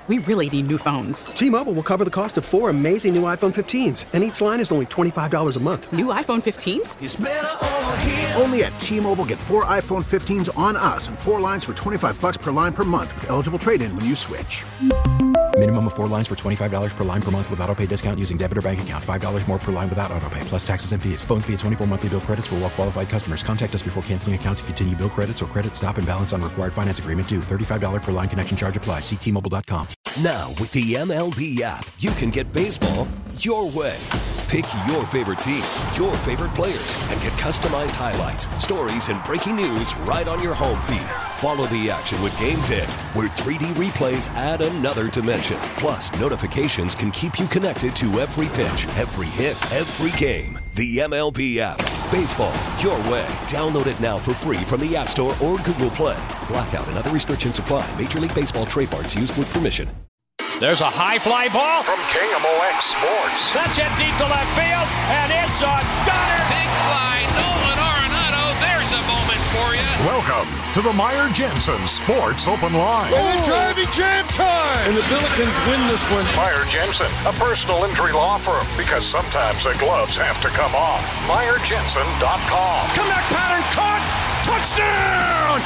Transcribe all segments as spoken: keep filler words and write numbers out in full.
We really need new phones. T-Mobile will cover the cost of four amazing new iPhone fifteens, and each line is only twenty-five dollars a month. New iPhone fifteens? It's better over here. Only at T-Mobile, get four iPhone fifteens on us and four lines for twenty-five dollars per line per month with eligible trade-in when you switch. Minimum of four lines for twenty-five dollars per line per month with autopay discount using debit or bank account. five dollars more per line without autopay, plus taxes and fees. Phone fee at twenty-four monthly bill credits for well-qualified customers. Contact us before canceling account to continue bill credits or credit stop and balance on required finance agreement due. thirty-five dollars per line connection charge applies. See T Mobile dot com. Now, with the M L B app, you can get baseball your way. Pick your favorite team, your favorite players, and get customized highlights, stories, and breaking news right on your home feed. Follow the action with Game Day, where three D replays add another dimension. Plus, notifications can keep you connected to every pitch, every hit, every game. The M L B app. Baseball your way. Download it now for free from the App Store or Google Play. Blackout and other restrictions apply. Major League Baseball trademarks used with permission. There's a high fly ball from K M O X Sports. That's hit deep to left field, and it's a gunner. Big fly, Nolan Arenado. There's a moment for you. Welcome to the Meyer Jensen Sports Open Line. And the driving jam time. And the Billikens win this one. Meyer Jensen, a personal injury law firm, because sometimes the gloves have to come off. Meyer Jensen dot com. Comeback pattern caught. Touchdown,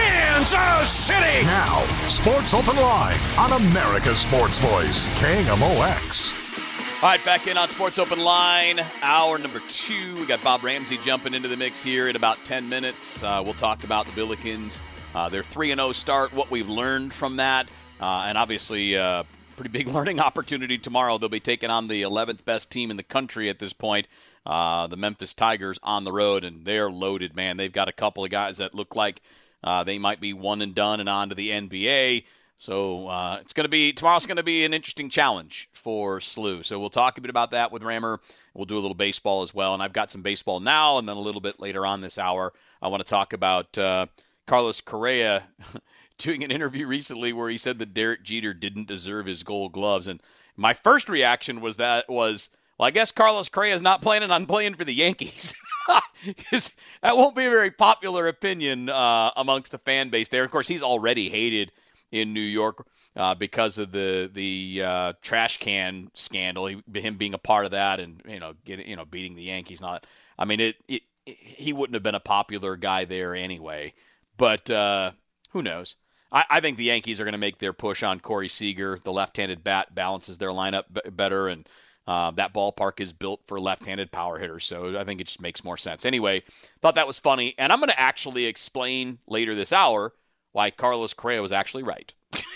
Kansas City! Now, Sports Open Line on America's Sports Voice, K M O X. All right, back in on Sports Open Line, hour number two. We got Bob Ramsey jumping into the mix here in about ten minutes. Uh, we'll talk about the Billikens, uh, their three and oh start, what we've learned from that, uh, and obviously a uh, pretty big learning opportunity tomorrow. They'll be taking on the eleventh best team in the country at this point. Uh, the Memphis Tigers on the road, and they're loaded, man. They've got a couple of guys that look like uh, they might be one and done and on to the N B A. So uh, it's going to be tomorrow's going to be an interesting challenge for S L U. So we'll talk a bit about that with Rammer. We'll do a little baseball as well, and I've got some baseball now, and then a little bit later on this hour, I want to talk about uh, Carlos Correa doing an interview recently where he said that Derek Jeter didn't deserve his Gold Gloves, and my first reaction was that was. Well, I guess Carlos Correa is not planning on playing for the Yankees. Because that won't be a very popular opinion uh, amongst the fan base there. Of course, he's already hated in New York uh, because of the the uh, trash can scandal. He, him being a part of that, and you know, getting you know, beating the Yankees. Not, I mean, it, it, it he wouldn't have been a popular guy there anyway. But uh, who knows? I, I think the Yankees are going to make their push on Corey Seager. The left-handed bat balances their lineup b- better, and Uh, that ballpark is built for left-handed power hitters, so I think it just makes more sense. Anyway, thought that was funny, and I'm going to actually explain later this hour why Carlos Correa was actually right.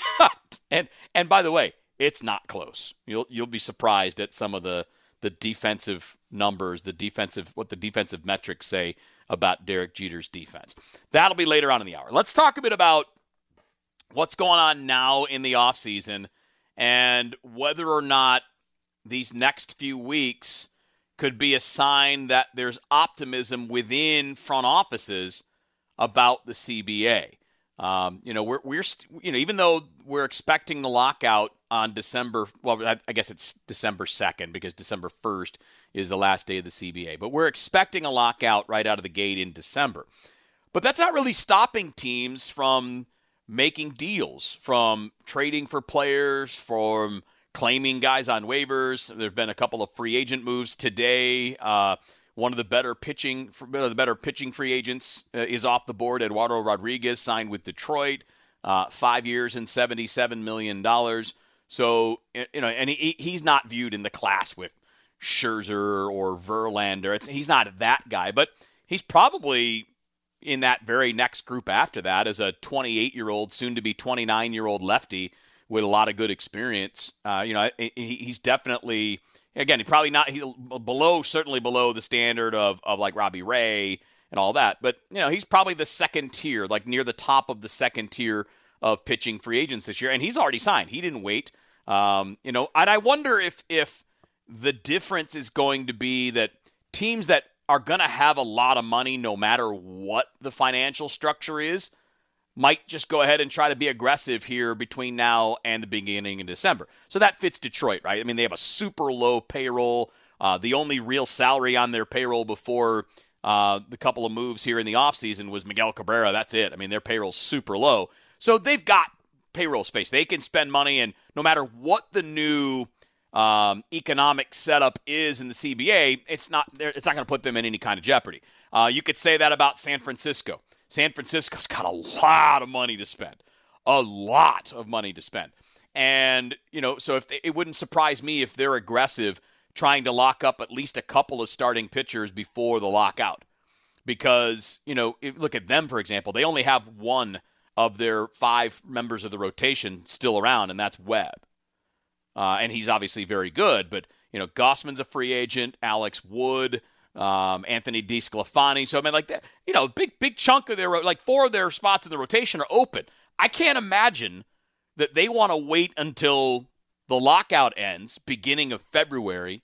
and and by the way, it's not close. You'll you'll be surprised at some of the the defensive numbers, the defensive what the defensive metrics say about Derek Jeter's defense. That'll be later on in the hour. Let's talk a bit about what's going on now in the offseason and whether or not these next few weeks could be a sign that there's optimism within front offices about the C B A. Um, you know, we're we're you know even though we're expecting the lockout on December, well, I, I guess it's December second because December first is the last day of the C B A, but we're expecting a lockout right out of the gate in December. But that's not really stopping teams from making deals, from trading for players, from claiming guys on waivers. There have been a couple of free agent moves today. Uh, one of the better pitching, the better pitching free agents uh, is off the board. Eduardo Rodriguez signed with Detroit, uh, five years and seventy-seven million dollars. So you know, and he he's not viewed in the class with Scherzer or Verlander. It's, he's not that guy, but he's probably in that very next group after that as a twenty-eight-year-old, soon-to-be twenty-nine-year-old lefty with a lot of good experience. Uh, you know, he's definitely, again, he probably not he, below, certainly below the standard of, of like Robbie Ray and all that. But, you know, he's probably the second tier, like near the top of the second tier of pitching free agents this year. And he's already signed. He didn't wait. Um, you know, and I wonder if if the difference is going to be that teams that are going to have a lot of money no matter what the financial structure is might just go ahead and try to be aggressive here between now and the beginning of December. So that fits Detroit, right? I mean, they have a super low payroll. Uh, the only real salary on their payroll before uh, the couple of moves here in the offseason was Miguel Cabrera. That's it. I mean, their payroll's super low. So they've got payroll space. They can spend money, and no matter what the new um, economic setup is in the C B A, it's not it's not going to put them in any kind of jeopardy. Uh, you could say that about San Francisco. San Francisco's got a lot of money to spend, a lot of money to spend. And, you know, so if they, it wouldn't surprise me if they're aggressive trying to lock up at least a couple of starting pitchers before the lockout. Because, you know, if, look at them, for example. They only have one of their five members of the rotation still around, and that's Webb. Uh, and he's obviously very good, but, you know, Gossman's a free agent, Alex Wood, um, Anthony DeSclafani. So, I mean, like, that, you know, big, big chunk of their, like, four of their spots in the rotation are open. I can't imagine that they want to wait until the lockout ends, beginning of February,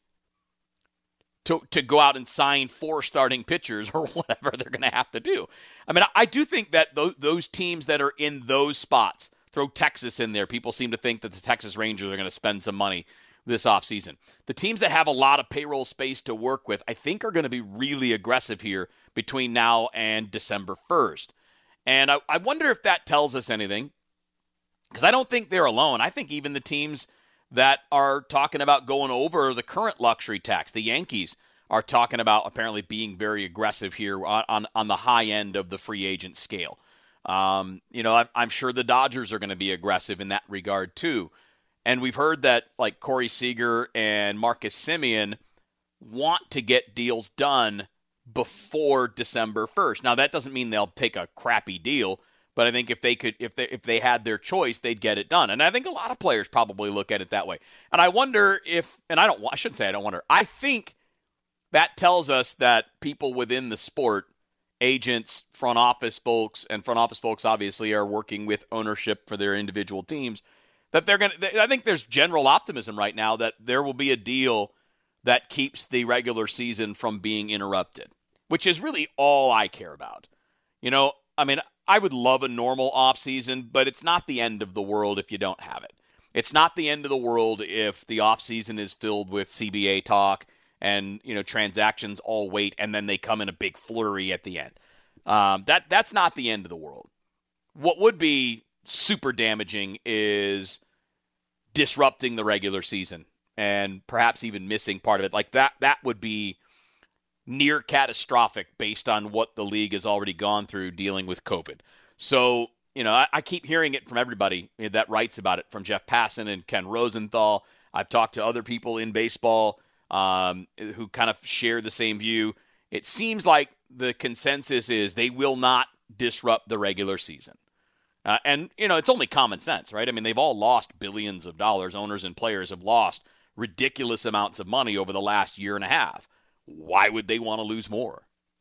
to to go out and sign four starting pitchers or whatever they're going to have to do. I mean, I do think that those, those teams that are in those spots, throw Texas in there, people seem to think that the Texas Rangers are going to spend some money this offseason. The teams that have a lot of payroll space to work with, I think are going to be really aggressive here between now and December first. And I, I wonder if that tells us anything, because I don't think they're alone. I think even the teams that are talking about going over the current luxury tax, the Yankees, are talking about apparently being very aggressive here on, on, on the high end of the free agent scale. Um, you know, I'm, I'm sure the Dodgers are going to be aggressive in that regard too. And we've heard that like Corey Seager and Marcus Semien want to get deals done before December first. Now, that doesn't mean they'll take a crappy deal, but I think if they could, if they if they had their choice, they'd get it done. And I think a lot of players probably look at it that way. And I wonder if, and I don't, I shouldn't say I don't wonder. I think that tells us that people within the sport, agents, front office folks, and front office folks obviously are working with ownership for their individual teams, that they're going to, I think there's general optimism right now that there will be a deal that keeps the regular season from being interrupted, which is really all I care about. You know, I mean, I would love a normal offseason, but it's not the end of the world if you don't have it. It's not the end of the world if the offseason is filled with C B A talk and, you know, transactions all wait and then they come in a big flurry at the end. Um, that that's not the end of the world. What would be super damaging is disrupting the regular season and perhaps even missing part of it. Like that, that would be near catastrophic based on what the league has already gone through dealing with COVID. So, you know, I, I keep hearing it from everybody that writes about it, from Jeff Passan and Ken Rosenthal. I've talked to other people in baseball um, who kind of share the same view. It seems like the consensus is they will not disrupt the regular season. Uh, and, you know, it's only common sense, right? I mean, they've all lost billions of dollars. Owners and players have lost ridiculous amounts of money over the last year and a half. Why would they want to lose more?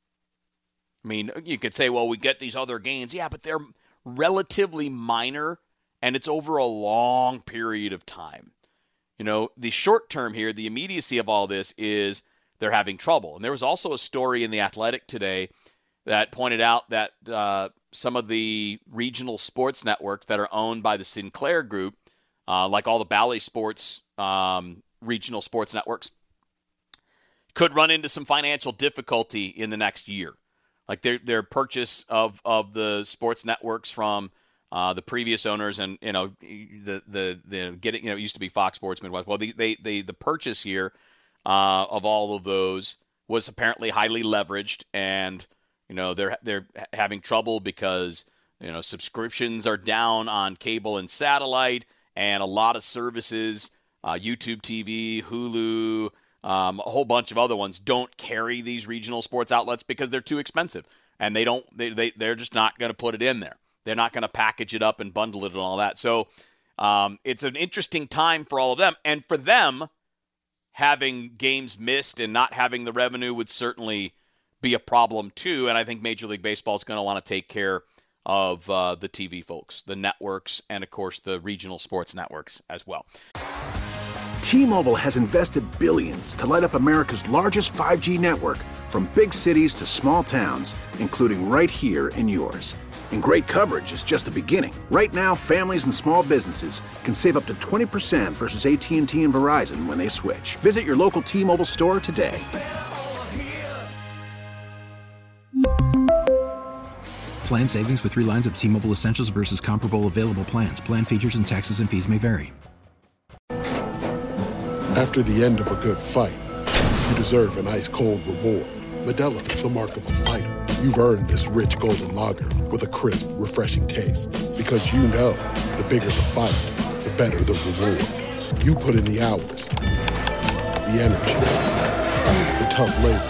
I mean, you could say, well, we get these other gains. Yeah, but they're relatively minor, and it's over a long period of time. You know, the short term here, the immediacy of all this is they're having trouble. And there was also a story in The Athletic today that pointed out that uh, some of the regional sports networks that are owned by the Sinclair Group, uh, like all the Bally Sports um, regional sports networks, could run into some financial difficulty in the next year. Like their their purchase of, of the sports networks from uh, the previous owners, and you know the the the getting you know it used to be Fox Sports Midwest. Well, the they, they the purchase here uh, of all of those was apparently highly leveraged, and you know they're they're having trouble because you know subscriptions are down on cable and satellite, and a lot of services, uh, YouTube T V, Hulu. Um, a whole bunch of other ones don't carry these regional sports outlets because they're too expensive, and they don't. They they they're just not going to put it in there. They're not going to package it up and bundle it and all that. So um, it's an interesting time for all of them, and for them, having games missed and not having the revenue would certainly be a problem too. And I think Major League Baseball is going to want to take care of uh, the T V folks, the networks, and of course the regional sports networks as well. T-Mobile has invested billions to light up America's largest five G network, from big cities to small towns, including right here in yours. And great coverage is just the beginning. Right now, families and small businesses can save up to twenty percent versus A T and T and Verizon when they switch. Visit your local T-Mobile store today. Plan savings with three lines of T-Mobile Essentials versus comparable available plans. Plan features and taxes and fees may vary. After the end of a good fight, you deserve an ice-cold reward. Modelo is the mark of a fighter. You've earned this rich golden lager with a crisp, refreshing taste. Because you know, the bigger the fight, the better the reward. You put in the hours, the energy, the tough labor.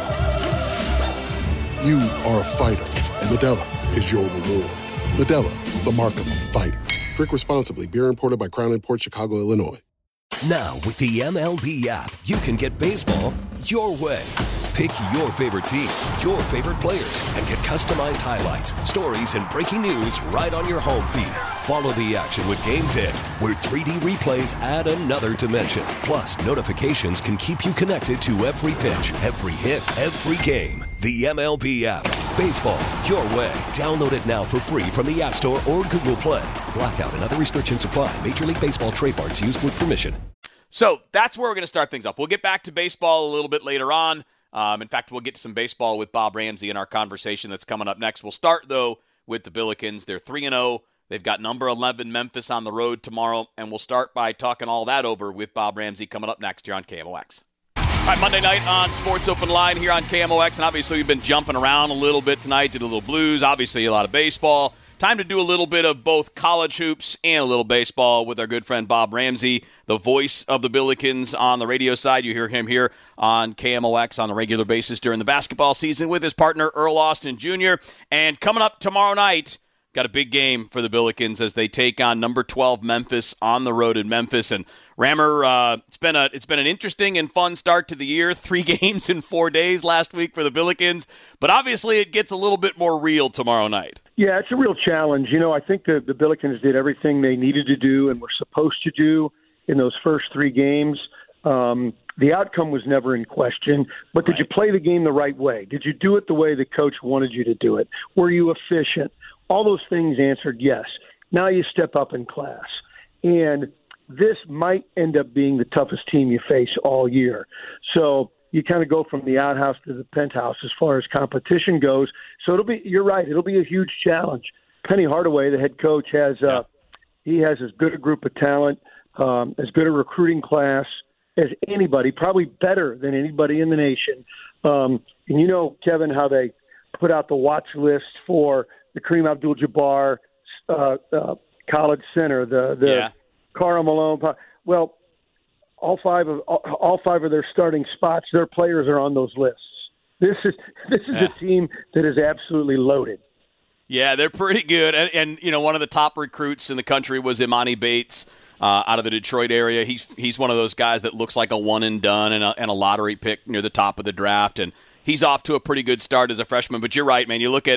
You are a fighter, and Modelo is your reward. Modelo, the mark of a fighter. Drink responsibly. Beer imported by Crown Imports, Chicago, Illinois. Now, with the M L B app, you can get baseball your way. Pick your favorite team, your favorite players, and get customized highlights, stories, and breaking news right on your home feed. Follow the action with Game Day, where three D replays add another dimension. Plus, notifications can keep you connected to every pitch, every hit, every game. The M L B app. Baseball your way. Download it now for free from the App Store or Google Play. Blackout and other restrictions apply. Major League Baseball trademarks used with permission. So that's where we're going to start things off. We'll get back to baseball a little bit later on. Um, in fact, we'll get to some baseball with Bob Ramsey in our conversation that's coming up next. We'll start, though, with the Billikens. They're three and oh. They've got number eleven Memphis on the road tomorrow, and we'll start by talking all that over with Bob Ramsey coming up next here on K M O X. All right, Monday night on Sports Open Line here on K M O X, and obviously we've been jumping around a little bit tonight, did a little blues, obviously a lot of baseball. Time to do a little bit of both college hoops and a little baseball with our good friend Bob Ramsey, the voice of the Billikens on the radio side. You hear him here on K M O X on a regular basis during the basketball season with his partner Earl Austin Junior And coming up tomorrow night, got a big game for the Billikens as they take on number twelve Memphis on the road in Memphis. And Rammer, uh, it's been a it's been an interesting and fun start to the year. Three games in four days last week for the Billikens, but obviously it gets a little bit more real tomorrow night. Yeah, it's a real challenge. You know, I think the, the Billikens did everything they needed to do and were supposed to do in those first three games. Um, the outcome was never in question, but did right. you play the game the right way? Did you do it the way the coach wanted you to do it? Were you efficient? All those things answered yes. Now you step up in class. And this might end up being the toughest team you face all year. So you kind of go from the outhouse to the penthouse as far as competition goes. So it'll be, you're right, it'll be a huge challenge. Penny Hardaway, the head coach, has uh, he has as good a group of talent, um, as good a recruiting class as anybody, probably better than anybody in the nation. Um, and you know, Kevin, how they put out the watch list for the Kareem Abdul-Jabbar uh, uh, College Center, the the yeah. Karl Malone. Well, all five of all, all five of their starting spots, their players are on those lists. This is this is yeah. a team that is absolutely loaded. Yeah, they're pretty good. And, and you know, one of the top recruits in the country was Imani Bates uh, out of the Detroit area. He's he's one of those guys that looks like a one and done and a, and a lottery pick near the top of the draft. And he's off to a pretty good start as a freshman. But you're right, man. You look at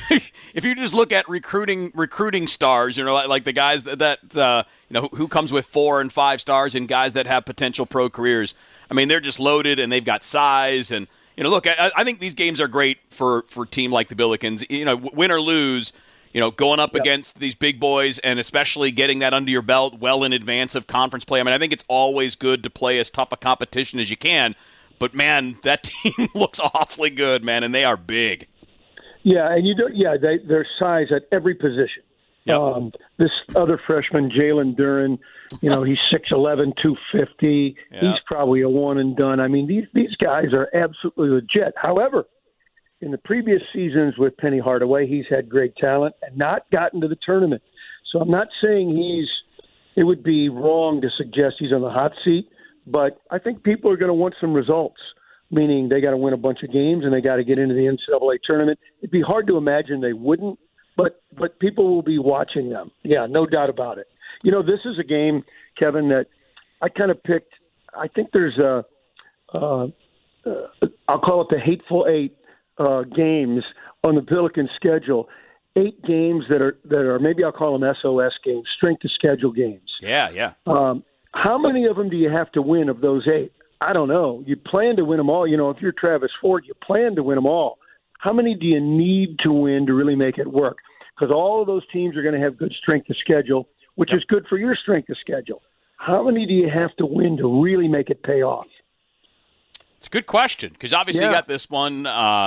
if you just look at recruiting recruiting stars, you know, like, like the guys that, that uh, you know who, who comes with four and five stars and guys that have potential pro careers. I mean, they're just loaded and they've got size. And you know, look, I, I think these games are great for for a team like the Billikens. You know, win or lose, you know, going up yep. against these big boys and especially getting that under your belt well in advance of conference play. I mean, I think it's always good to play as tough a competition as you can. But, man, that team looks awfully good, man, and they are big. Yeah, and you do, yeah, they, their size at every position. Yep. Um, this other freshman, Jalen Duren, you know, he's six eleven, two fifty. Yep. He's probably a one and done. I mean, these, these guys are absolutely legit. However, in the previous seasons with Penny Hardaway, he's had great talent and not gotten to the tournament. So I'm not saying he's – it would be wrong to suggest he's on the hot seat. But I think people are going to want some results, meaning they got to win a bunch of games and they got to get into the N C double A tournament. It'd be hard to imagine they wouldn't, but but people will be watching them. Yeah, no doubt about it. You know, this is a game, Kevin, that I kind of picked. I think there's a, uh, uh, I'll call it the Hateful Eight uh, games on the Billikens schedule. Eight games that are that are maybe I'll call them S O S games, strength of schedule games. Yeah, yeah. Um, How many of them do you have to win of those eight? I don't know. You plan to win them all. You know, if you're Travis Ford, you plan to win them all. How many do you need to win to really make it work? Because all of those teams are going to have good strength of schedule, which yep. is good for your strength of schedule. How many do you have to win to really make it pay off? It's a good question because obviously yeah. you got this one uh, –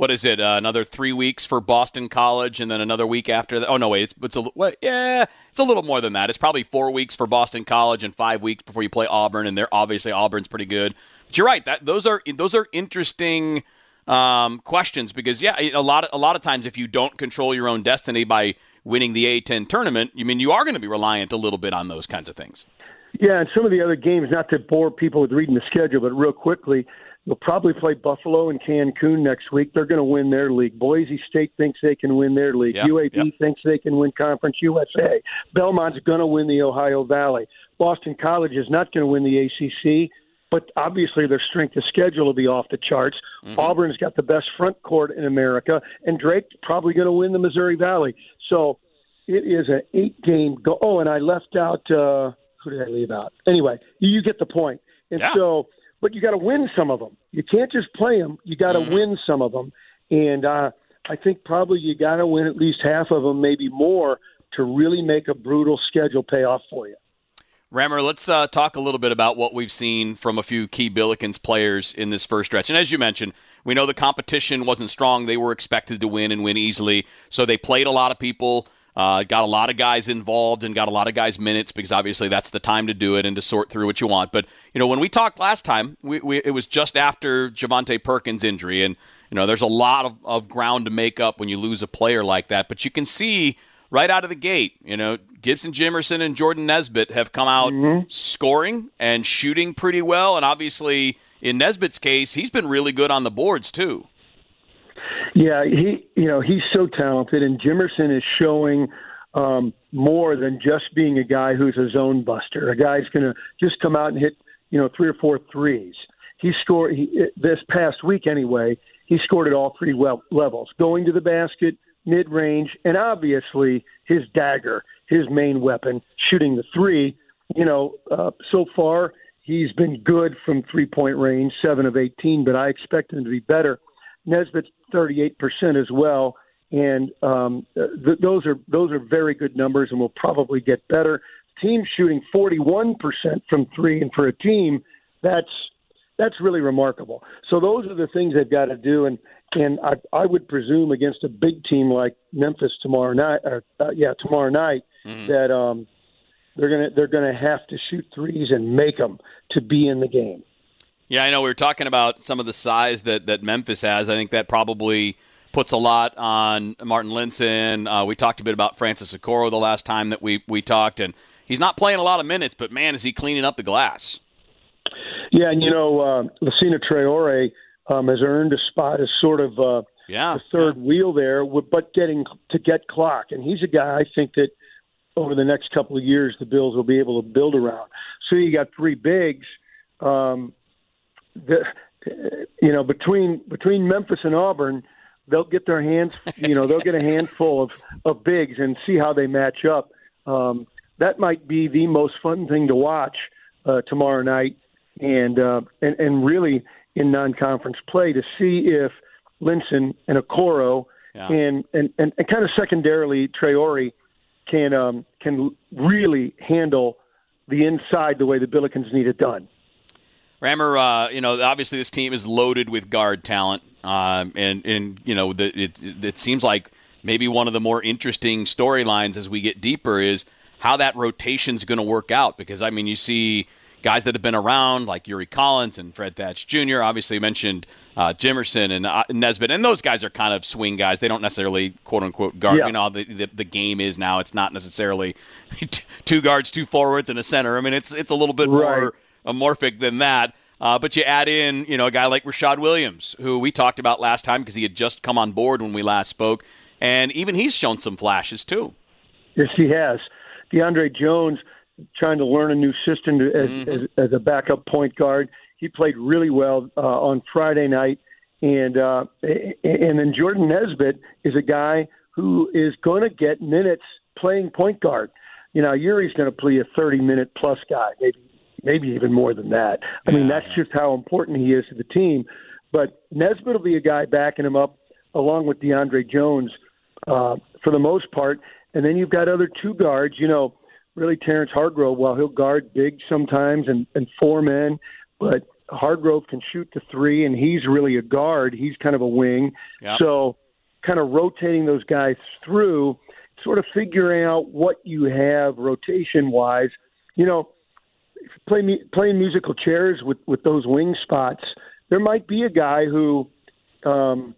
what is it? Uh, another three weeks for Boston College, and then another week after that. Oh no, wait, it's it's a what, yeah, it's a little more than that. It's probably four weeks for Boston College and five weeks before you play Auburn, and they're obviously Auburn's pretty good. But you're right. That those are those are interesting um, questions because yeah, a lot of, a lot of times if you don't control your own destiny by winning the A ten tournament, you mean you are going to be reliant a little bit on those kinds of things. Yeah, and some of the other games, not to bore people with reading the schedule, but real quickly, you'll probably play Buffalo and Cancun next week. They're going to win their league. Boise State thinks they can win their league. Yep, U A B yep. thinks they can win Conference U S A. Belmont's going to win the Ohio Valley. Boston College is not going to win the A C C, but obviously their strength of schedule will be off the charts. Mm-hmm. Auburn's got the best front court in America, and Drake's probably going to win the Missouri Valley. So it is an eight-game go. Oh, and I left out uh, – who did I leave out? Anyway, you get the point. And yeah. so – but you got to win some of them. You can't just play them. You got to mm-hmm. win some of them. And uh, I think probably you got to win at least half of them, maybe more, to really make a brutal schedule pay off for you. Rammer, let's uh, talk a little bit about what we've seen from a few key Billikens players in this first stretch. And as you mentioned, we know the competition wasn't strong. They were expected to win and win easily. So they played a lot of people. Uh, got a lot of guys involved and got a lot of guys minutes because obviously that's the time to do it and to sort through what you want. But, you know, when we talked last time, we, we, it was just after Javonte Perkins' injury. And, you know, there's a lot of, of ground to make up when you lose a player like that. But you can see right out of the gate, you know, Gibson Jimerson and Jordan Nesbitt have come out mm-hmm. scoring and shooting pretty well. And obviously, in Nesbitt's case, he's been really good on the boards too. Yeah, he, you know, he's so talented, and Jimerson is showing um, more than just being a guy who's a zone buster. A guy's going to just come out and hit, you know, three or four threes. He scored he, this past week anyway. He scored at all three well, levels, going to the basket, mid-range, and obviously his dagger, his main weapon, shooting the three. You know, uh, so far he's been good from three-point range, seven of eighteen, but I expect him to be better. Nesbitt's thirty-eight percent as well, and um, th- those are those are very good numbers, and will probably get better. Team shooting forty-one percent from three, and for a team, that's that's really remarkable. So those are the things they've got to do, and and I, I would presume against a big team like Memphis tomorrow night, or uh, yeah, tomorrow night, mm-hmm. that um, they're gonna they're gonna have to shoot threes and make them to be in the game. Yeah, I know we were talking about some of the size that, that Memphis has. I think that probably puts a lot on Martin Linson. Uh, we talked a bit about Francis Okoro the last time that we, we talked, and he's not playing a lot of minutes, but, man, is he cleaning up the glass. Yeah, and, you know, uh, Lucina Traore um, has earned a spot as sort of uh, yeah, the third yeah. wheel there, but getting to get clock. And he's a guy I think that over the next couple of years the Bills will be able to build around. So you got three bigs. Um The, you know, between between Memphis and Auburn, they'll get their hands, you know, they'll get a handful of, of bigs and see how they match up. Um, that might be the most fun thing to watch uh, tomorrow night, and, uh, and and really in non-conference play to see if Linson and Okoro yeah. and, and, and, and kind of secondarily Traore can um, can really handle the inside the way the Billikens need it done. Rammer, uh, you know, obviously this team is loaded with guard talent, um, and and you know, the, it it seems like maybe one of the more interesting storylines as we get deeper is how that rotation's going to work out. Because I mean, you see guys that have been around like Yuri Collins and Fred Thatch Junior Obviously, you mentioned uh, Jimerson and uh, Nesbitt, and those guys are kind of swing guys. They don't necessarily quote unquote guard. Yeah. You know, the, the the game is now. It's not necessarily two guards, two forwards, and a center. I mean, it's it's a little bit right. more amorphic than that, uh, but you add in, you know, a guy like Rashad Williams, who we talked about last time because he had just come on board when we last spoke, and even he's shown some flashes too. Yes, he has. DeAndre Jones trying to learn a new system to, as, mm-hmm. as, as a backup point guard. He played really well uh, on Friday night, and uh, and then Jordan Nesbitt is a guy who is going to get minutes playing point guard. You know, Yuri's going to play a thirty-minute plus guy, maybe. Maybe even more than that. I mean, that's just how important he is to the team. But Nesbitt will be a guy backing him up along with DeAndre Jones uh, for the most part. And then you've got other two guards, you know, really Terrence Hargrove, while he'll guard big sometimes and, and four men. But Hargrove can shoot the three, and he's really a guard. He's kind of a wing. Yep. So kind of rotating those guys through, sort of figuring out what you have rotation-wise. You know, if you play, playing musical chairs with, with those wing spots, there might be a guy who um,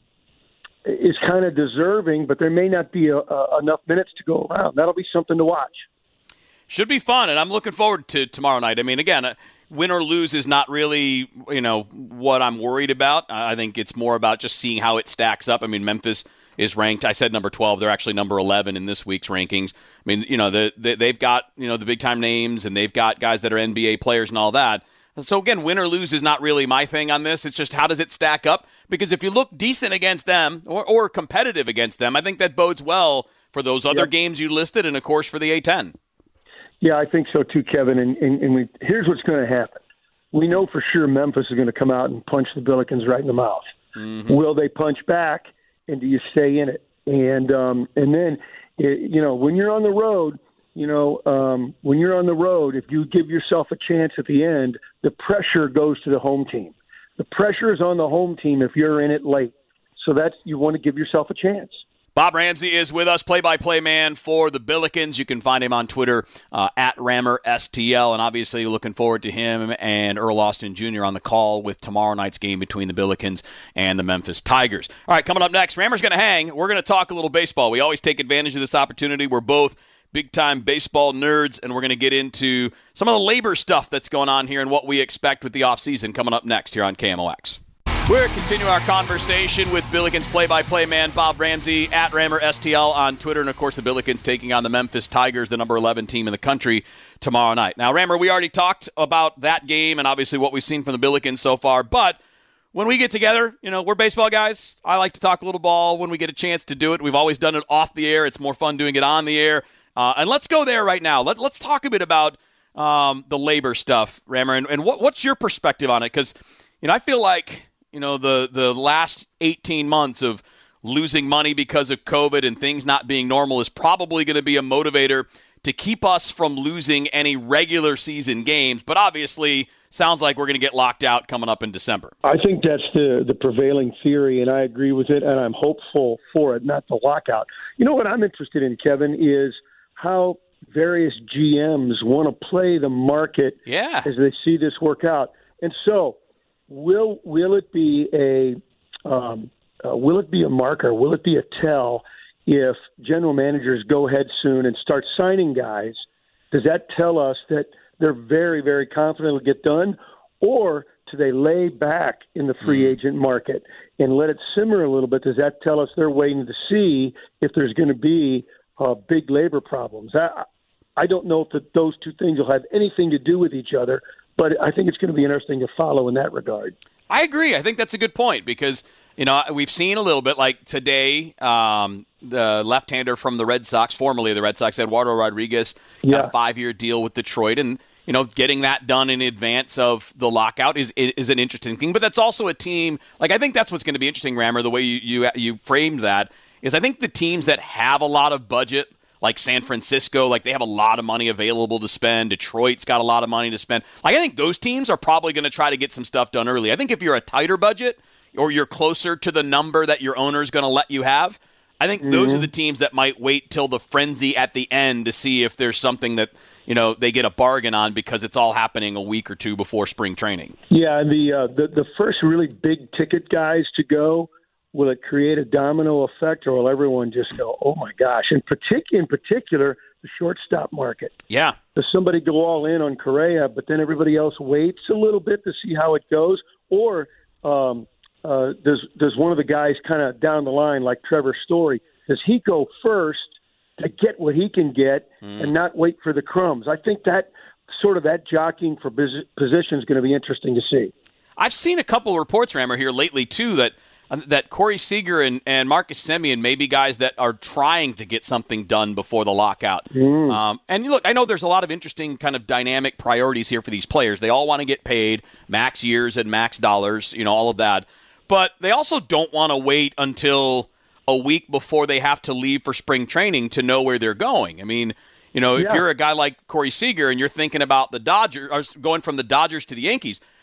is kind of deserving, but there may not be a, a, enough minutes to go around. That'll be something to watch. Should be fun, and I'm looking forward to tomorrow night. I mean, again, uh, win or lose is not really, you know, what I'm worried about. I think it's more about just seeing how it stacks up. I mean, Memphis is ranked, I said number twelve. They're actually number eleven in this week's rankings. I mean, you know, the, the, they've got, you know, the big-time names, and they've got guys that are N B A players and all that. So, again, win or lose is not really my thing on this. It's just how does it stack up? Because if you look decent against them or, or competitive against them, I think that bodes well for those other yep. games you listed and, of course, for the A ten. Yeah, I think so too, Kevin. And, and, and we, here's what's going to happen. We know for sure Memphis is going to come out and punch the Billikens right in the mouth. Mm-hmm. Will they punch back, and do you stay in it? And um, and then, it, you know, when you're on the road, you know, um, when you're on the road, if you give yourself a chance at the end, the pressure goes to the home team. The pressure is on the home team if you're in it late. So that's you want to give yourself a chance. Bob Ramsey is with us, play-by-play man for the Billikens. You can find him on Twitter, uh, at Rammer S T L, and obviously looking forward to him and Earl Austin Junior on the call with tomorrow night's game between the Billikens and the Memphis Tigers. All right, coming up next, Rammer's going to hang. We're going to talk a little baseball. We always take advantage of this opportunity. We're both big-time baseball nerds, and we're going to get into some of the labor stuff that's going on here and what we expect with the offseason coming up next here on K M O X. We're continuing our conversation with Billikens play-by-play man Bob Ramsey at Rammer S T L on Twitter, and of course the Billikens taking on the Memphis Tigers, the number eleven team in the country, tomorrow night. Now, Rammer, we already talked about that game and obviously what we've seen from the Billikens so far, but when we get together, you know, we're baseball guys. I like to talk a little ball when we get a chance to do it. We've always done it off the air. It's more fun doing it on the air. Uh, and let's go there right now. Let, let's talk a bit about um, the labor stuff, Rammer, and, and what, what's your perspective on it? Because, you know, I feel like You know, the, the last eighteen months of losing money because of COVID and things not being normal is probably going to be a motivator to keep us from losing any regular season games. But obviously, sounds like we're going to get locked out coming up in December. I think that's the, the prevailing theory, and I agree with it, and I'm hopeful for it, not the lockout. You know what I'm interested in, Kevin, is how various G Ms want to play the market yeah. as they see this work out. And so Will will it be a um, uh, will it be a marker? Will it be a tell if general managers go ahead soon and start signing guys? Does that tell us that they're very, very confident it'll get done, or do they lay back in the free agent market and let it simmer a little bit? Does that tell us they're waiting to see if there's going to be uh, big labor problems? I, I don't know if the, those two things will have anything to do with each other. But I think it's going to be interesting to follow in that regard. I agree. I think that's a good point because, you know, we've seen a little bit like today, um, the left-hander from the Red Sox, formerly the Red Sox, Eduardo Rodriguez, got yeah. a five-year deal with Detroit. And, you know, getting that done in advance of the lockout is is an interesting thing. But that's also a team, like I think that's what's going to be interesting, Rammer, the way you, you, you framed that, is I think the teams that have a lot of budget, like San Francisco, like they have a lot of money available to spend. Detroit's got a lot of money to spend. Like I think those teams are probably going to try to get some stuff done early. I think if you're a tighter budget or you're closer to the number that your owner is going to let you have, I think mm-hmm. those are the teams that might wait till the frenzy at the end to see if there's something that, you know, they get a bargain on because it's all happening a week or two before spring training. Yeah, the uh, the, the first really big ticket guys to go, will it create a domino effect, or will everyone just go, oh, my gosh? In, partic- in particular, the shortstop market. Yeah. Does somebody go all in on Correa, but then everybody else waits a little bit to see how it goes? Or um, uh, does does one of the guys kind of down the line, like Trevor Story, does he go first to get what he can get mm. and not wait for the crumbs? I think that sort of that jockeying for position is going to be interesting to see. I've seen a couple of reports, Rammer, here lately, too, that that Corey Seager and, and Marcus Semien may be guys that are trying to get something done before the lockout. Mm. Um, and look, I know there's a lot of interesting kind of dynamic priorities here for these players. They all want to get paid, max years and max dollars, you know, all of that. But they also don't want to wait until a week before they have to leave for spring training to know where they're going. I mean, you know, yeah. if you're a guy like Corey Seager and you're thinking about the Dodgers, or going from the Dodgers to the Yankees,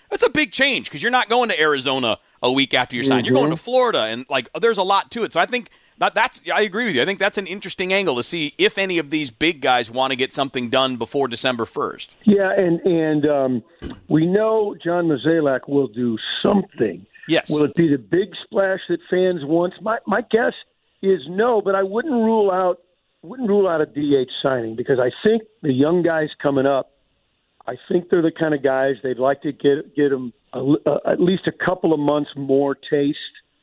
That's a big change because you're not going to Arizona a week after you sign. Mm-hmm. You're going to Florida, and like there's a lot to it. So I think that that's I agree with you. I think that's an interesting angle to see if any of these big guys want to get something done before December first. Yeah, and and um, we know John Mozeliak will do something. Yes. Will it be the big splash that fans want? My my guess is no, but I wouldn't rule out wouldn't rule out a D H signing because I think the young guys coming up, I think they're the kind of guys they'd like to get get them a, uh, at least a couple of months more taste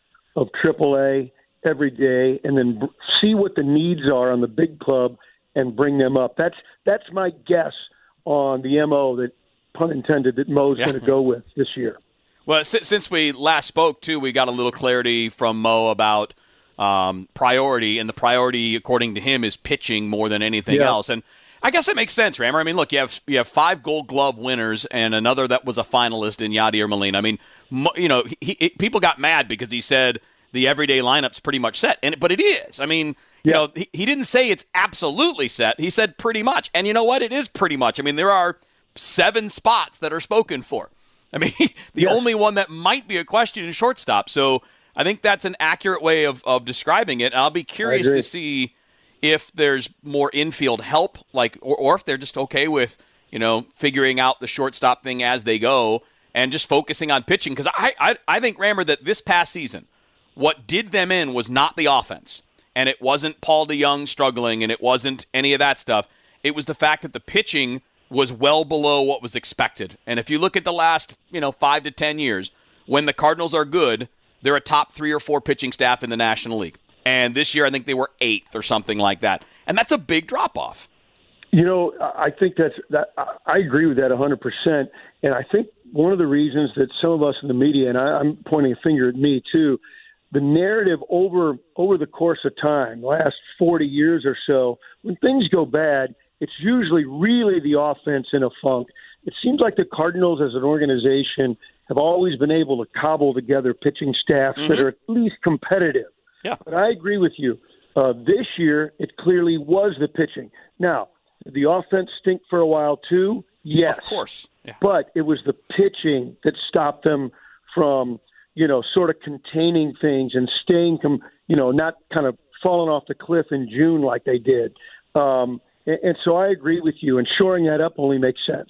of triple A every day, and then b- see what the needs are on the big club and bring them up. That's that's my guess on the M O that, pun intended, that Mo's yeah. going to go with this year. Well, since we last spoke, too, we got a little clarity from Mo about um, priority, and the priority, according to him, is pitching more than anything yeah. else. And I guess it makes sense, Rammer. I mean, look, you have you have five Gold Glove winners and another that was a finalist in Yadier Molina. I mean, you know, he, he, people got mad because he said the everyday lineup's pretty much set, and but it is. I mean, you yeah. know, he, he didn't say it's absolutely set. He said pretty much, and you know what? It is pretty much. I mean, there are seven spots that are spoken for. I mean, the yeah. only one that might be a question is shortstop. So I think that's an accurate way of, of describing it. And I'll be curious to see if there's more infield help, like, or, or if they're just okay with, you know, figuring out the shortstop thing as they go and just focusing on pitching. Because I, I, I think, Rammer, that this past season, what did them in was not the offense. And it wasn't Paul DeJong struggling, and it wasn't any of that stuff. It was the fact that the pitching was well below what was expected. And if you look at the last, you know, five to ten years, when the Cardinals are good, they're a top three or four pitching staff in the National League. And this year, I think they were eighth or something like that. And that's a big drop-off. You know, I think that's that. I agree with that one hundred percent. And I think one of the reasons that some of us in the media, and I, I'm pointing a finger at me too, the narrative over over the course of time, last forty years or so, when things go bad, it's usually really the offense in a funk. It seems like the Cardinals as an organization have always been able to cobble together pitching staffs mm-hmm. that are at least competitive. Yeah. But I agree with you. Uh, this year, it clearly was the pitching. Now, did the offense stink for a while too? Yes. Of course. Yeah. But it was the pitching that stopped them from, you know, sort of containing things and staying, com- you know, not kind of falling off the cliff in June like they did. Um, and, and so I agree with you, and shoring that up only makes sense.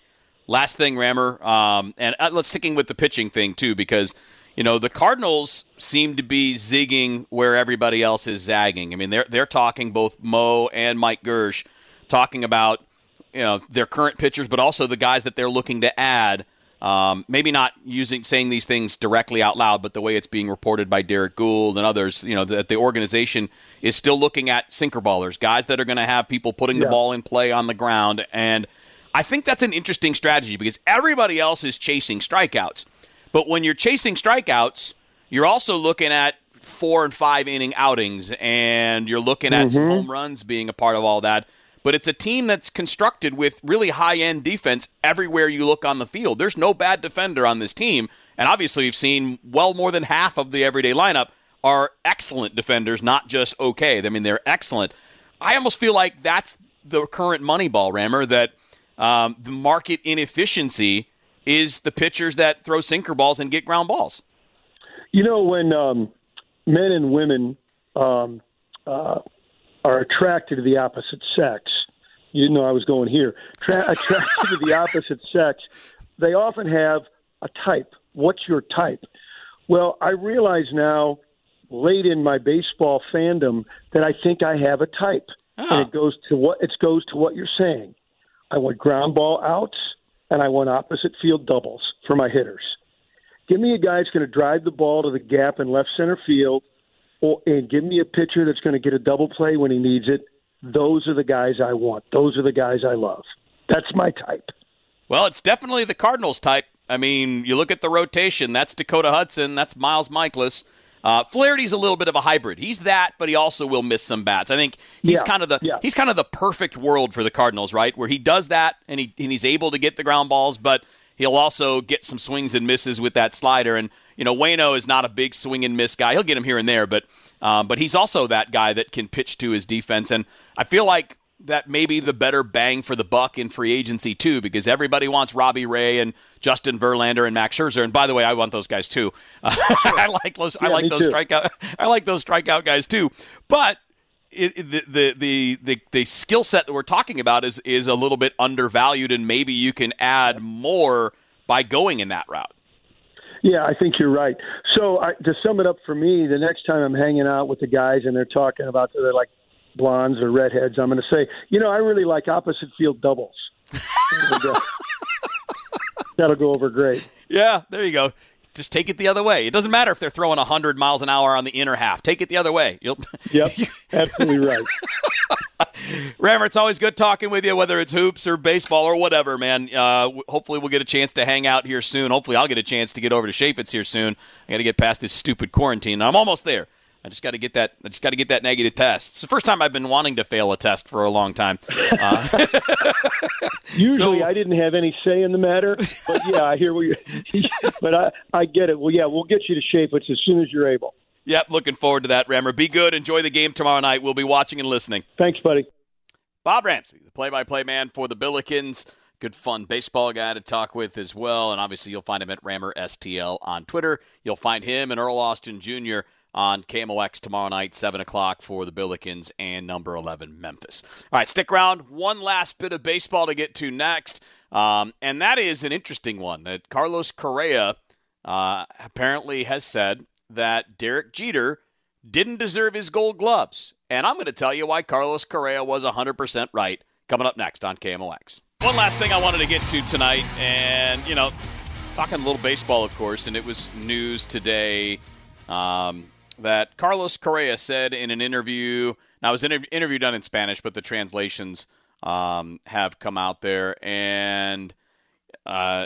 Last thing, Rammer, um, and uh, let's sticking with the pitching thing too, because you know the Cardinals seem to be zigging where everybody else is zagging. I mean, they're they're talking, both Mo and Mike Gersh, talking about you know their current pitchers, but also the guys that they're looking to add. Um, maybe not using saying these things directly out loud, but the way it's being reported by Derek Gould and others, you know, that the organization is still looking at sinker ballers, guys that are going to have people putting yeah. the ball in play on the ground. And I think that's an interesting strategy because everybody else is chasing strikeouts. But when you're chasing strikeouts, you're also looking at four and five inning outings, and you're looking at mm-hmm. some home runs being a part of all that. But it's a team that's constructed with really high-end defense everywhere you look on the field. There's no bad defender on this team. And obviously we've seen well more than half of the everyday lineup are excellent defenders, not just okay. I mean, they're excellent. I almost feel like that's the current Moneyball, Rammer, that um, the market inefficiency is the pitchers that throw sinker balls and get ground balls. You know, when um, men and women um, uh, – are attracted to the opposite sex. You didn't know I was going here. Tra- attracted to the opposite sex, they often have a type. What's your type? Well, I realize now, late in my baseball fandom, that I think I have a type. Oh. And it goes to what it goes to what you're saying. I want ground ball outs, and I want opposite field doubles for my hitters. Give me a guy that's going to drive the ball to the gap in left center field, Or, and give me a pitcher that's going to get a double play when he needs it. Those are the guys I want. Those are the guys I love. That's my type. Well, it's definitely the Cardinals type. I mean, you look at the rotation. That's Dakota Hudson. That's Miles Mikolas. Uh, Flaherty's a little bit of a hybrid. He's that, but he also will miss some bats. I think he's yeah, kind of the yeah. he's kind of the perfect world for the Cardinals, right? Where he does that and he and he's able to get the ground balls, but he'll also get some swings and misses with that slider. And you know, Waino is not a big swing and miss guy. He'll get him here and there, but um, but he's also that guy that can pitch to his defense. And I feel like that may be the better bang for the buck in free agency too, because everybody wants Robbie Ray and Justin Verlander and Max Scherzer. And by the way, I want those guys too. Uh, I like those. Yeah, I like those too. strikeout. I like those strikeout guys too. But it, the the the the, the skill set that we're talking about is is a little bit undervalued, and maybe you can add more by going in that route. Yeah, I think you're right. So I, to sum it up for me, the next time I'm hanging out with the guys and they're talking about they're like blondes or redheads, I'm going to say, you know, I really like opposite field doubles. and, uh, that'll go over great. Yeah, there you go. Just take it the other way. It doesn't matter if they're throwing one hundred miles an hour on the inner half. Take it the other way. You'll... Yep, absolutely right. Rammer, it's always good talking with you, whether it's hoops or baseball or whatever, man. Uh, hopefully we'll get a chance to hang out here soon. Hopefully I'll get a chance to get over to Chaffetz here soon. I got to get past this stupid quarantine. I'm almost there. I just got to get that. I just got to get that negative test. It's the first time I've been wanting to fail a test for a long time. Uh, Usually, so, I didn't have any say in the matter, but yeah, I hear what you. But I, I get it. Well, yeah, we'll get you to Chaffetz as soon as you're able. Yep, looking forward to that, Rammer. Be good. Enjoy the game tomorrow night. We'll be watching and listening. Thanks, buddy. Bob Ramsey, the play-by-play man for the Billikens. Good, fun baseball guy to talk with as well. And obviously, you'll find him at Rammer S T L on Twitter. You'll find him and Earl Austin Junior on K M O X tomorrow night, seven o'clock for the Billikens and number eleven Memphis. All right, stick around. One last bit of baseball to get to next, um, and that is an interesting one. That Carlos Correa uh, apparently has said that Derek Jeter didn't deserve his gold gloves. And I'm going to tell you why Carlos Correa was one hundred percent right coming up next on K M O X. One last thing I wanted to get to tonight, and, you know, talking a little baseball, of course, and it was news today um, that Carlos Correa said in an interview. Now, it was an inter- interview done in Spanish, but the translations um, have come out there. And uh,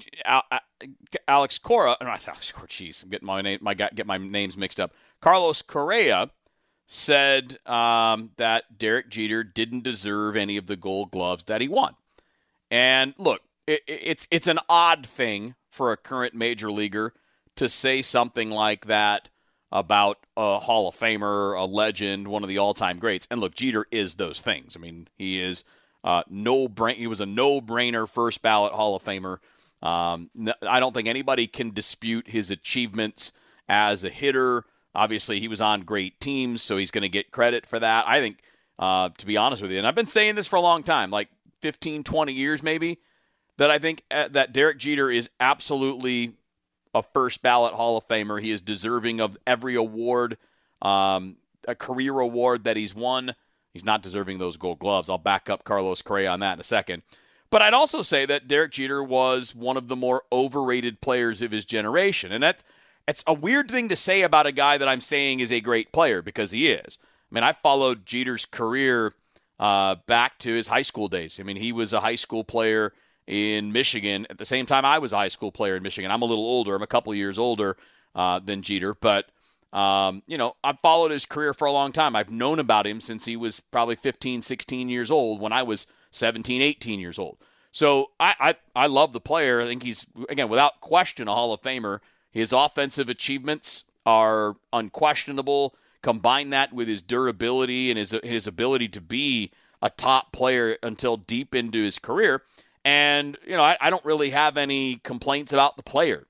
Alex Cora, no, Alex Cora, jeez, I'm getting my name, my get my names mixed up. Carlos Correa said um, that Derek Jeter didn't deserve any of the gold gloves that he won. And look, it, it's it's an odd thing for a current major leaguer to say something like that about a Hall of Famer, a legend, one of the all-time greats. And look, Jeter is those things. I mean, he is uh, no brain. He was a no-brainer first ballot Hall of Famer. Um, I don't think anybody can dispute his achievements as a hitter. Obviously, he was on great teams, so he's going to get credit for that. I think, uh, to be honest with you, and I've been saying this for a long time, like fifteen, twenty years maybe, that I think that Derek Jeter is absolutely a first-ballot Hall of Famer. He is deserving of every award, um, a career award that he's won. He's not deserving those gold gloves. I'll back up Carlos Correa on that in a second. But I'd also say that Derek Jeter was one of the more overrated players of his generation, and that's It's a weird thing to say about a guy that I'm saying is a great player, because he is. I mean, I followed Jeter's career uh, back to his high school days. I mean, he was a high school player in Michigan at the same time I was a high school player in Michigan. I'm a little older. I'm a couple of years older uh, than Jeter. But, um, you know, I've followed his career for a long time. I've known about him since he was probably fifteen, sixteen years old when I was seventeen, eighteen years old. So I, I, I love the player. I think he's, again, without question, a Hall of Famer. His offensive achievements are unquestionable. Combine that with his durability and his his ability to be a top player until deep into his career. And, you know, I, I don't really have any complaints about the player.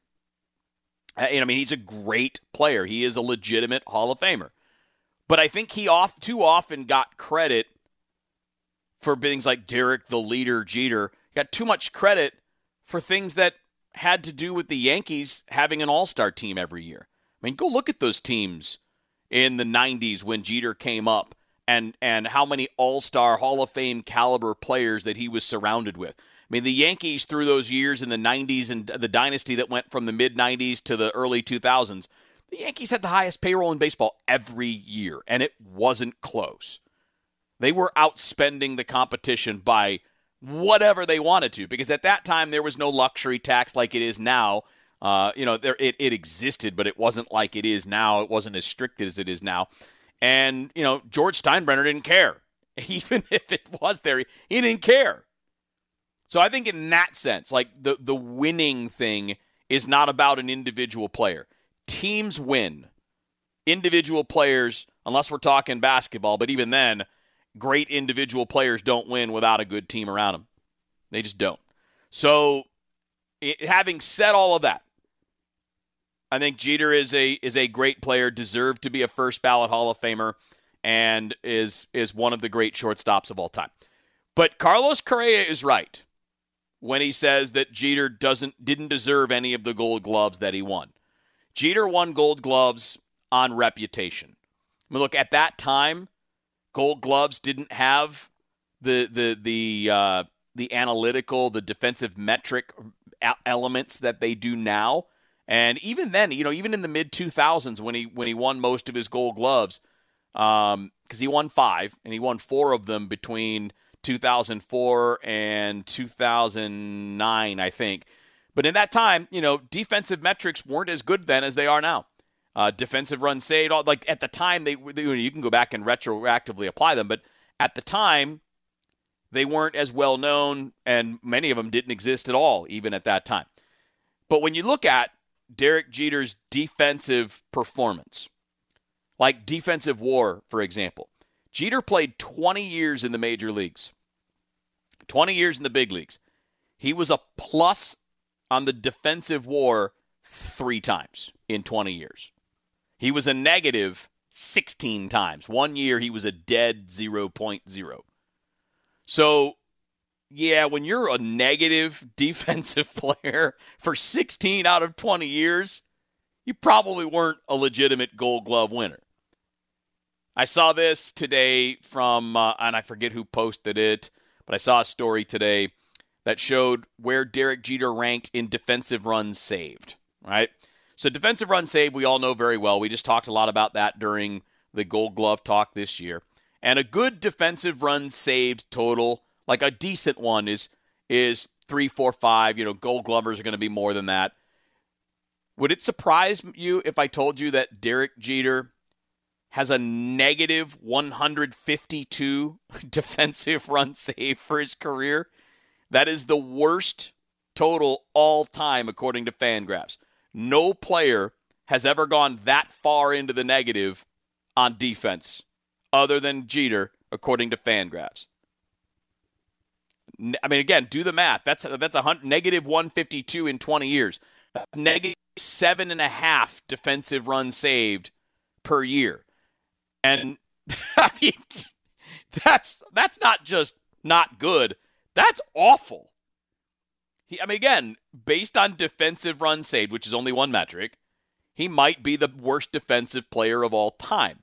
I, you know, I mean, he's a great player. He is a legitimate Hall of Famer. But I think he off too often got credit for things like Derek the Leader Jeter. He got too much credit for things that had to do with the Yankees having an all-star team every year. I mean, go look at those teams in the nineties when Jeter came up and, and how many all-star Hall of Fame caliber players that he was surrounded with. I mean, the Yankees through those years in the nineties and the dynasty that went from the mid-nineties to the early two thousands, the Yankees had the highest payroll in baseball every year, and it wasn't close. They were outspending the competition by whatever they wanted to, because at that time there was no luxury tax like it is now. Uh, you know, there it, it existed, but it wasn't like it is now. It wasn't as strict as it is now. And, you know, George Steinbrenner didn't care. Even if it was there, he didn't care. So I think in that sense, like the, the winning thing is not about an individual player. Teams win. Individual players, unless we're talking basketball, but even then, great individual players don't win without a good team around them. They just don't. So, it, having said all of that, I think Jeter is a is a great player, deserved to be a first ballot Hall of Famer, and is is one of the great shortstops of all time. But Carlos Correa is right when he says that Jeter doesn't didn't deserve any of the Gold Gloves that he won. Jeter won Gold Gloves on reputation. I mean, look, at that time, Gold Gloves didn't have the the the uh, the analytical, the defensive metric elements that they do now. And even then, you know, even in the mid two thousands when he when he won most of his Gold Gloves, um, because he won five and he won four of them between two thousand four and two thousand nine, I think. But in that time, you know, defensive metrics weren't as good then as they are now. Uh, defensive runs saved, all, like at the time, they, they you can go back and retroactively apply them, but at the time, they weren't as well known, and many of them didn't exist at all, even at that time. But when you look at Derek Jeter's defensive performance, like defensive WAR, for example, Jeter played twenty years in the major leagues, twenty years in the big leagues. He was a plus on the defensive WAR three times in twenty years. He was a negative sixteen times. One year he was a dead zero point zero. So, yeah, when you're a negative defensive player for sixteen out of twenty years, you probably weren't a legitimate Gold Glove winner. I saw this today from, uh, and I forget who posted it, but I saw a story today that showed where Derek Jeter ranked in defensive runs saved, right? So defensive runs saved, we all know very well. We just talked a lot about that during the Gold Glove talk this year. And a good defensive runs saved total, like a decent one, is is three, four, five. You know, Gold Glovers are going to be more than that. Would it surprise you if I told you that Derek Jeter has a negative one hundred fifty-two defensive run save for his career? That is the worst total all time, according to Fangraphs. No player has ever gone that far into the negative on defense other than Jeter, according to Fangraphs. I mean, again, do the math. That's that's a negative one fifty-two in twenty years. That's negative seven and a half defensive runs saved per year. And I mean, that's that's not just not good. That's awful. He, I mean, again, based on defensive runs saved, which is only one metric, he might be the worst defensive player of all time.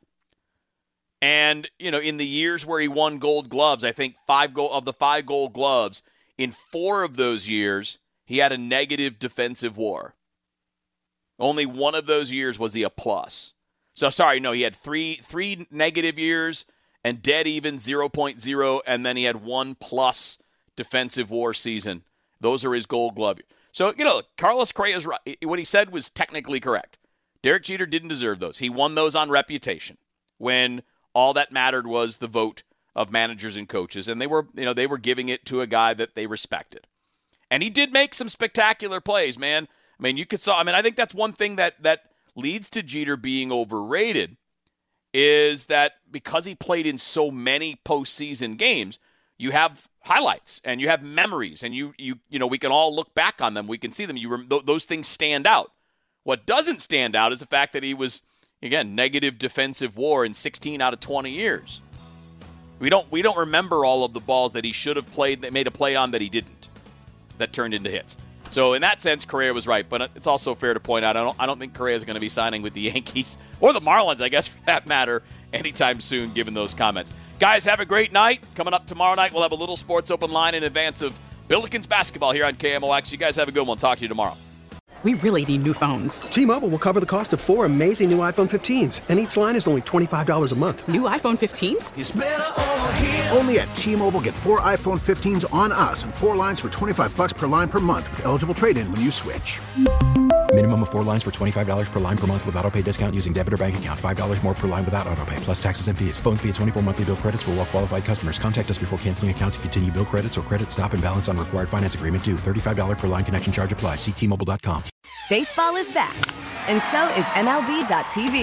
And, you know, in the years where he won Gold Gloves, I think five gold, of the five Gold Gloves, in four of those years, he had a negative defensive WAR. Only one of those years was he a plus. So, sorry, no, he had three three negative years and dead even zero point zero, and then he had one plus defensive WAR season. Those are his Gold Glove. So, you know, Carlos Correa's right. What he said was technically correct. Derek Jeter didn't deserve those. He won those on reputation when all that mattered was the vote of managers and coaches, and they were, you know, they were giving it to a guy that they respected. And he did make some spectacular plays, man. I mean, you could saw. I mean, I think that's one thing that that leads to Jeter being overrated is that because he played in so many postseason games, you have highlights and you have memories, and you you you know we can all look back on them. We can see them. You rem- th- those things stand out. What doesn't stand out is the fact that he was, again, negative defensive WAR in sixteen out of twenty years. We don't we don't remember all of the balls that he should have played, that made a play on that he didn't, that turned into hits. So in that sense, Correa was right, but it's also fair to point out I don't I don't think Correa is going to be signing with the Yankees or the Marlins, I guess, for that matter, anytime soon, given those comments. Guys, have a great night. Coming up tomorrow night, we'll have a little Sports Open line in advance of Billikens basketball here on K M O X. You guys have a good one. Talk to you tomorrow. We really need new phones. T-Mobile will cover the cost of four amazing new iPhone fifteens, and each line is only twenty-five dollars a month. New iPhone fifteens? It's better over here. Only at T-Mobile, get four iPhone fifteens on us and four lines for twenty-five dollars per line per month with eligible trade-in when you switch. Minimum of four lines for twenty-five dollars per line per month with autopay discount using debit or bank account. five dollars more per line without autopay, plus taxes and fees. Phone fee at twenty-four monthly bill credits for well-qualified customers. Contact us before canceling account to continue bill credits or credit stop and balance on required finance agreement due. thirty-five dollars per line connection charge applies. See T Mobile dot com. Baseball is back, and so is M L B dot T V.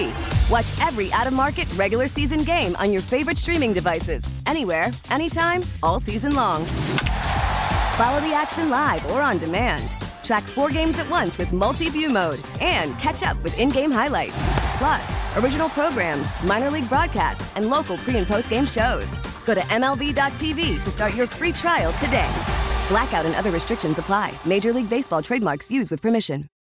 Watch every out-of-market regular season game on your favorite streaming devices. Anywhere, anytime, all season long. Follow the action live or on demand. Track four games at once with multi-view mode and catch up with in-game highlights. Plus, original programs, minor league broadcasts, and local pre- and post-game shows. Go to M L B dot T V to start your free trial today. Blackout and other restrictions apply. Major League Baseball trademarks used with permission.